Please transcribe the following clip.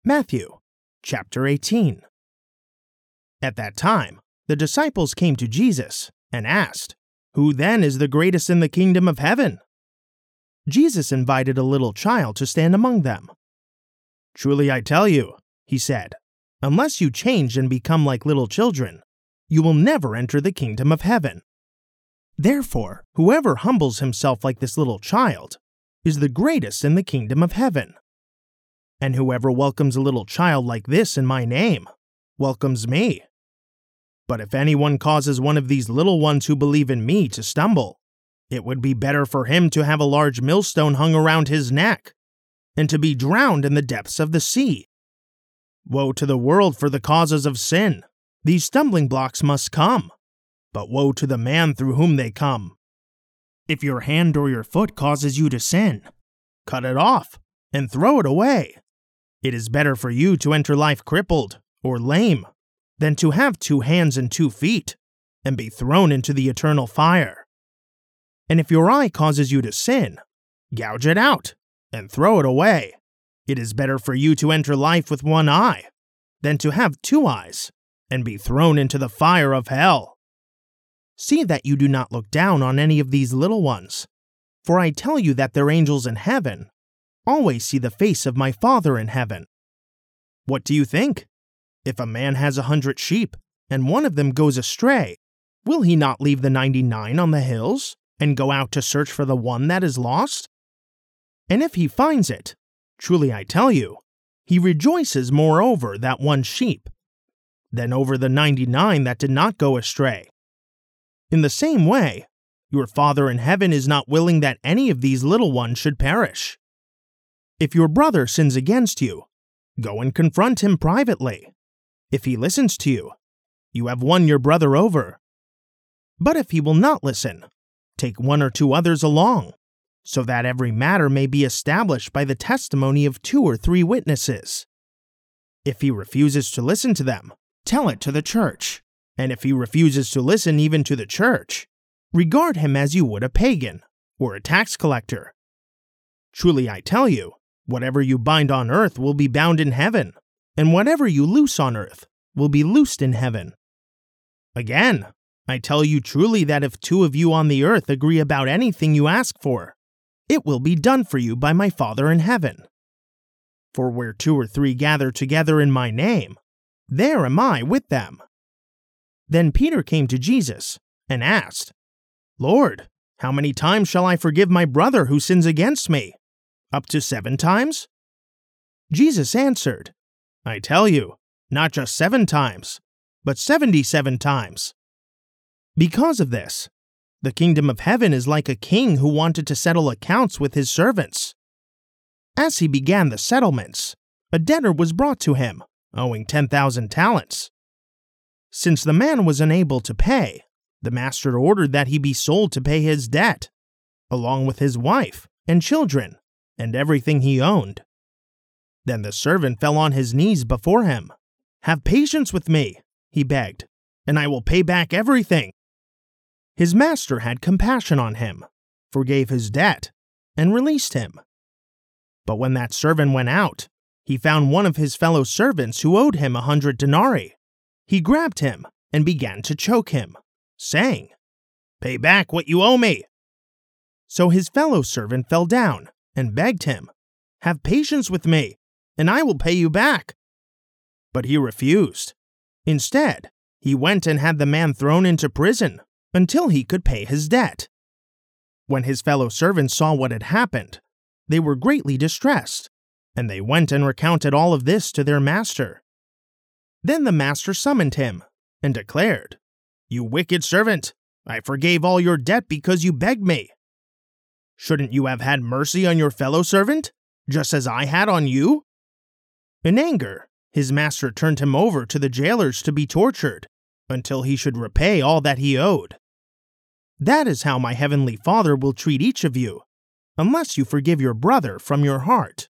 Matthew, chapter 18. At that time, the disciples came to Jesus and asked, "Who then is the greatest in the kingdom of heaven?" Jesus invited a little child to stand among them. "Truly I tell you," he said, "unless you change and become like little children, you will never enter the kingdom of heaven. Therefore, whoever humbles himself like this little child is the greatest in the kingdom of heaven. And whoever welcomes a little child like this in my name welcomes me. But if anyone causes one of these little ones who believe in me to stumble, it would be better for him to have a large millstone hung around his neck and to be drowned in the depths of the sea. Woe to the world for the causes of sin. These stumbling blocks must come, but woe to the man through whom they come. If your hand or your foot causes you to sin, cut it off and throw it away. It is better for you to enter life crippled or lame than to have 2 hands and 2 feet and be thrown into the eternal fire. And if your eye causes you to sin, gouge it out and throw it away. It is better for you to enter life with 1 eye than to have 2 eyes and be thrown into the fire of hell. See that you do not look down on any of these little ones, for I tell you that their angels in heaven always see the face of my Father in heaven. What do you think? If a man has 100 sheep, and one of them goes astray, will he not leave the 99 on the hills and go out to search for the one that is lost? And if he finds it, truly I tell you, he rejoices more over that 1 sheep than over the 99 that did not go astray. In the same way, your Father in heaven is not willing that any of these little ones should perish. If your brother sins against you, go and confront him privately. If he listens to you, you have won your brother over. But if he will not listen, take 1 or 2 others along, so that every matter may be established by the testimony of 2 or 3 witnesses. If he refuses to listen to them, tell it to the church. And if he refuses to listen even to the church, regard him as you would a pagan or a tax collector. Truly I tell you, whatever you bind on earth will be bound in heaven, and whatever you loose on earth will be loosed in heaven. Again, I tell you truly that if 2 of you on the earth agree about anything you ask for, it will be done for you by my Father in heaven. For where 2 or 3 gather together in my name, there am I with them." Then Peter came to Jesus and asked, "Lord, how many times shall I forgive my brother who sins against me? Up to 7 times?" Jesus answered, "I tell you, not just 7 times, but 77 times. Because of this, the kingdom of heaven is like a king who wanted to settle accounts with his servants. As he began the settlements, a debtor was brought to him, owing 10,000 talents. Since the man was unable to pay, the master ordered that he be sold to pay his debt, along with his wife and children and everything he owned. Then the servant fell on his knees before him. 'Have patience with me,' he begged, 'and I will pay back everything.' His master had compassion on him, forgave his debt, and released him. But when that servant went out, he found one of his fellow servants who owed him 100 denarii. He grabbed him and began to choke him, saying, 'Pay back what you owe me.' So his fellow servant fell down and begged him, 'Have patience with me, and I will pay you back.' But he refused. Instead, he went and had the man thrown into prison until he could pay his debt. When his fellow servants saw what had happened, they were greatly distressed, and they went and recounted all of this to their master. Then the master summoned him and declared, 'You wicked servant, I forgave all your debt because you begged me. Shouldn't you have had mercy on your fellow servant, just as I had on you?' In anger, his master turned him over to the jailers to be tortured until he should repay all that he owed. That is how my heavenly Father will treat each of you, unless you forgive your brother from your heart."